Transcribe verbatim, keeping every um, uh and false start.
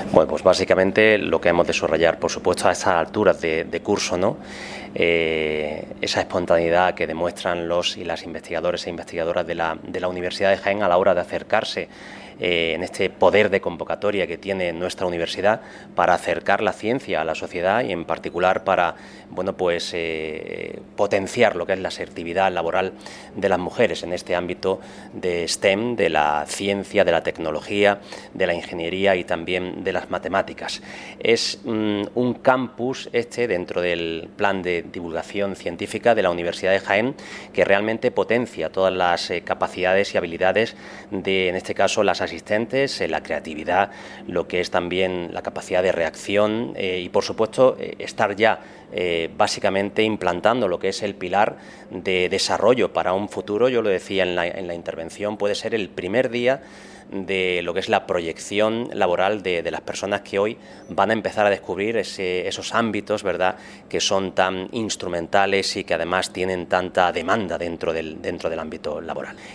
Bueno, pues básicamente lo que hemos de subrayar, por supuesto, a estas alturas de, de curso, ¿no? Eh, esa espontaneidad que demuestran los y las investigadores e investigadoras de la, de la Universidad de Jaén a la hora de acercarse eh, en este poder de convocatoria que tiene nuestra universidad para acercar la ciencia a la sociedad y en particular para, bueno, pues eh, potenciar lo que es la asertividad laboral de las mujeres en este ámbito de STEM, de la ciencia, de la tecnología, de la ingeniería y también de las matemáticas. Es mm, un campus este dentro del plan de divulgación científica de la Universidad de Jaén que realmente potencia todas las eh, capacidades y habilidades de, en este caso, las asistentes, eh, la creatividad, lo que es también la capacidad de reacción eh, y, por supuesto, eh, estar ya eh, básicamente implantando lo que es el pilar de desarrollo para un futuro. Yo lo decía en la, en la intervención, puede ser el primer día de lo que es la proyección laboral de, de las personas que hoy van a empezar a descubrir ese, esos ámbitos, ¿verdad?, que son tan instrumentales y que además tienen tanta demanda dentro del, dentro del ámbito laboral.